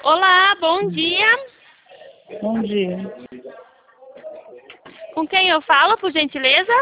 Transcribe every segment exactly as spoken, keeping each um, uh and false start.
Olá, bom dia. Bom dia. Com quem eu falo, por gentileza?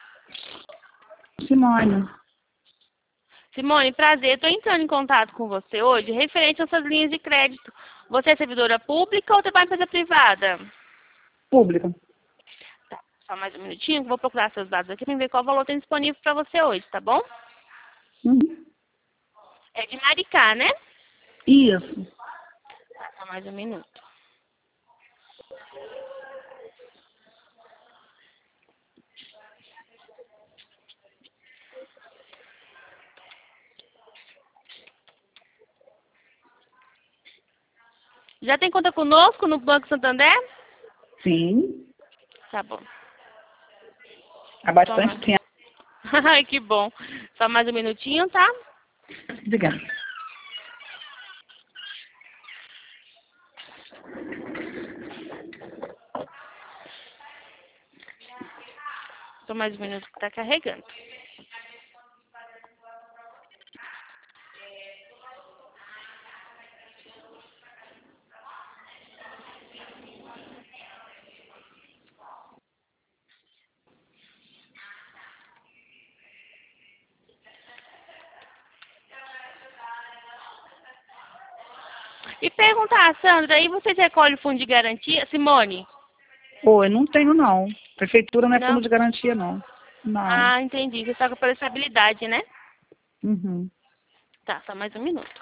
Simone. Simone, prazer. Estou entrando em contato com você hoje referente às suas linhas de crédito. Você é servidora pública ou trabalha em empresa privada? Pública. Tá, só mais um minutinho, que eu vou procurar seus dados aqui para ver qual valor tem disponível para você hoje, tá bom? Uhum. É de Maricá, né? Isso. Tá, só mais um minuto. Já tem conta conosco no Banco Santander? Sim. Tá bom. Há Só mais... bastante tempo. Ai, que bom. Só mais um minutinho, tá? Diga. Só mais um minuto que tá carregando. E perguntar, Sandra, aí vocês recolhem o fundo de garantia? Simone? Oi, não tenho não. Prefeitura não é fundo Não? de garantia não. Não. Ah, entendi. Você está com estabilidade, né? Uhum. Tá, só mais um minuto.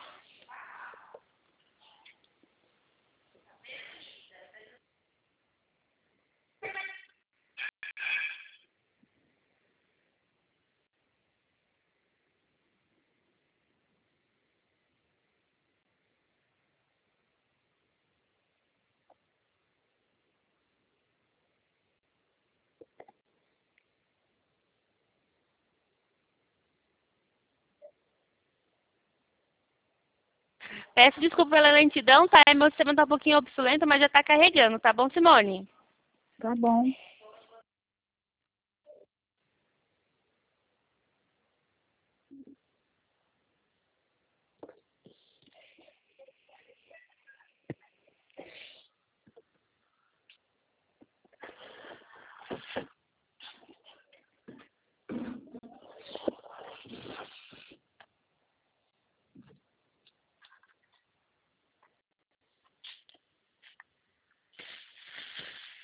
Peço desculpa pela lentidão, tá? Meu sistema tá um pouquinho obsoleto, mas já tá carregando, tá bom, Simone? Tá bom.